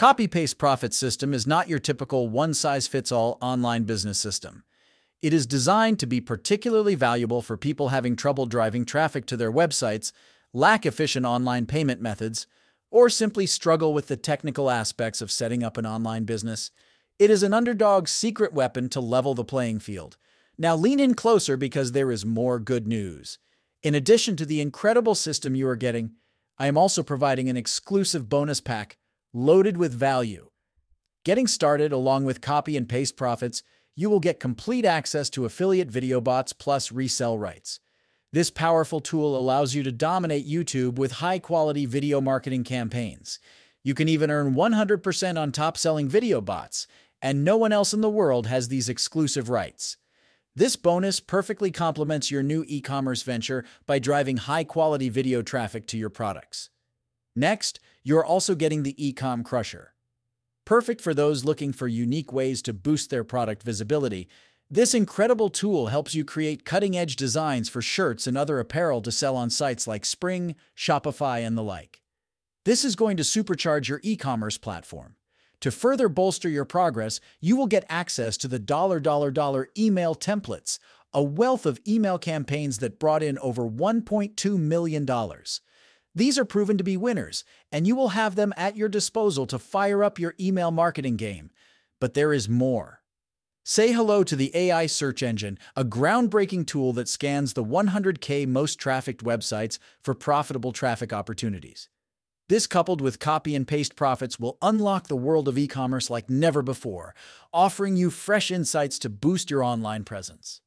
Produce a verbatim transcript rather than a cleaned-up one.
Copy-paste profit system is not your typical one-size-fits-all online business system. It is designed to be particularly valuable for people having trouble driving traffic to their websites, lack efficient online payment methods, or simply struggle with the technical aspects of setting up an online business. It is an underdog's secret weapon to level the playing field. Now lean in closer because there is more good news. In addition to the incredible system you are getting, I am also providing an exclusive bonus pack loaded with value. Getting started, along with copy and paste profits, you will get complete access to affiliate video bots plus resell rights. This powerful tool allows you to dominate YouTube with high-quality video marketing campaigns. You can even earn one hundred percent on top-selling video bots, and no one else in the world has these exclusive rights. This bonus perfectly complements your new e-commerce venture by driving high-quality video traffic to your products. Next, you're also getting the E-com Crusher. Perfect for those looking for unique ways to boost their product visibility, this incredible tool helps you create cutting-edge designs for shirts and other apparel to sell on sites like Spring, Shopify, and the like. This is going to supercharge your e-commerce platform. To further bolster your progress, you will get access to the dollar dollar dollar email templates, a wealth of email campaigns that brought in over one point two million dollars. These are proven to be winners, and you will have them at your disposal to fire up your email marketing game. But there is more. Say hello to the A I Search Engine, a groundbreaking tool that scans the one hundred K most trafficked websites for profitable traffic opportunities. This, coupled with copy and paste profits, will unlock the world of e-commerce like never before, offering you fresh insights to boost your online presence.